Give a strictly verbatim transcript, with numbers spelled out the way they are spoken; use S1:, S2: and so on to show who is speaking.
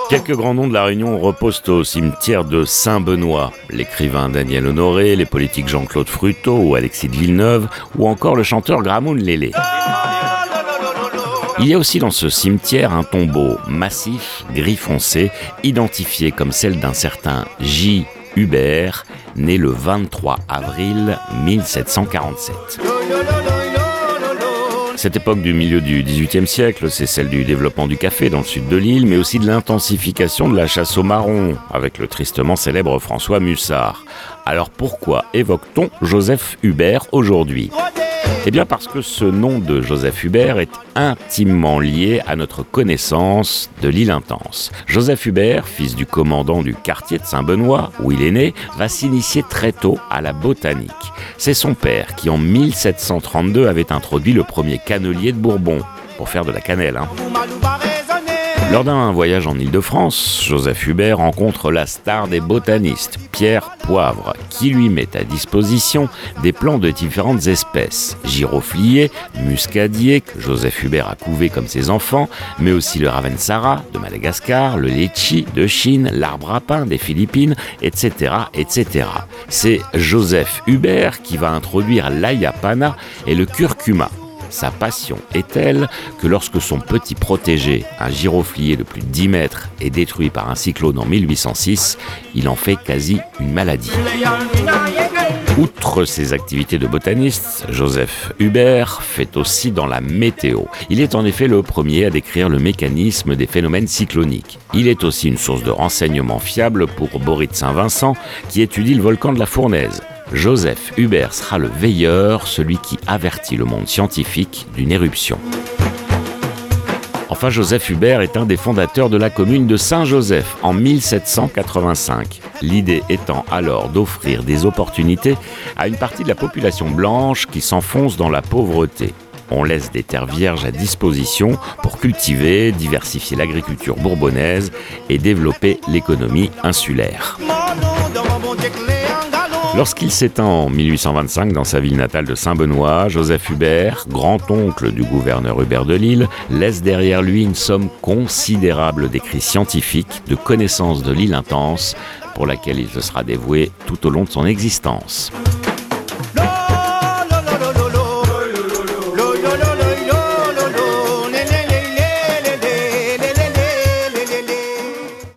S1: Quelques grands noms de la Réunion reposent au cimetière de Saint-Benoît. L'écrivain Daniel Honoré, les politiques Jean-Claude Fruteau ou Alexis de Villeneuve, ou encore le chanteur Gramoun Lélé. Il y a aussi dans ce cimetière un tombeau massif, gris foncé, identifié comme celle d'un certain J. Hubert, né le vingt-trois avril mille sept cent quarante-sept. Cette époque du milieu du dix-huitième siècle, c'est celle du développement du café dans le sud de l'île, mais aussi de l'intensification de la chasse au marron, avec le tristement célèbre François Mussard. Alors pourquoi évoque-t-on Joseph Hubert aujourd'hui ? Eh bien parce que ce nom de Joseph Hubert est intimement lié à notre connaissance de l'île Intense. Joseph Hubert, fils du commandant du quartier de Saint-Benoît, où il est né, va s'initier très tôt à la botanique. C'est son père qui, en mille sept cent trente-deux, avait introduit le premier cannelier de Bourbon, pour faire de la cannelle. Hein. Lors d'un voyage en Île-de-France, Joseph Hubert rencontre la star des botanistes, Pierre Poivre, qui lui met à disposition des plants de différentes espèces. Giroflier, muscadier, que Joseph Hubert a couvé comme ses enfants, mais aussi le ravensara de Madagascar, le litchi de Chine, l'arbre à pain des Philippines, et cetera, et cetera. C'est Joseph Hubert qui va introduire l'ayapana et le curcuma. Sa passion est telle que lorsque son petit protégé, un giroflier de plus de dix mètres, est détruit par un cyclone en mille huit cent six, il en fait quasi une maladie. Outre ses activités de botaniste, Joseph Hubert fait aussi dans la météo. Il est en effet le premier à décrire le mécanisme des phénomènes cycloniques. Il est aussi une source de renseignements fiables pour Boris de Saint-Vincent, qui étudie le volcan de la Fournaise. Joseph Hubert sera le veilleur, celui qui avertit le monde scientifique d'une éruption. Enfin, Joseph Hubert est un des fondateurs de la commune de Saint-Joseph en mille sept cent quatre-vingt-cinq. L'idée étant alors d'offrir des opportunités à une partie de la population blanche qui s'enfonce dans la pauvreté. On laisse des terres vierges à disposition pour cultiver, diversifier l'agriculture bourbonnaise et développer l'économie insulaire. Lorsqu'il s'étend en mille huit cent vingt-cinq dans sa ville natale de Saint-Benoît, Joseph Hubert, grand-oncle du gouverneur Hubert de Lille, laisse derrière lui une somme considérable d'écrits scientifiques, de connaissances de l'île Intense, pour laquelle il se sera dévoué tout au long de son existence.